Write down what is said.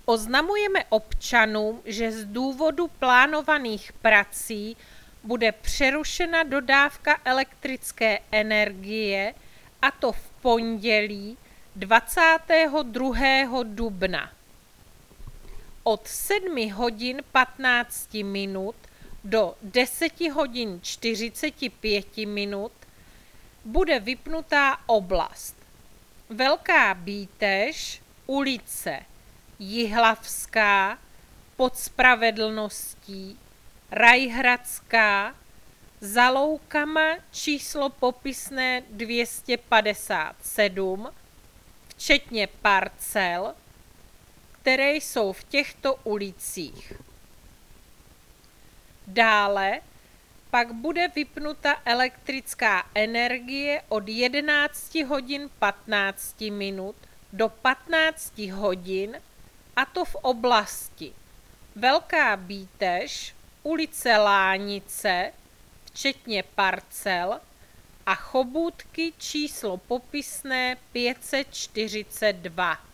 Oznamujeme občanům, že z důvodu plánovaných prací bude přerušena dodávka elektrické energie, a to v pondělí 22. dubna. Od 7 hodin 15 minut do 10 hodin 45 minut bude vypnutá oblast Velká Bíteš, ulice Jihlavská, Pod Spravedlností, Rajhradská, za loukama číslo popisné 257, včetně parcel, které jsou v těchto ulicích. Dále pak bude vypnuta elektrická energie od 11 hodin 15 minut do 15 hodin, a to v oblasti Velká Bíteš, ulice Lánice, včetně parcel, a Chobůtky číslo popisné 542.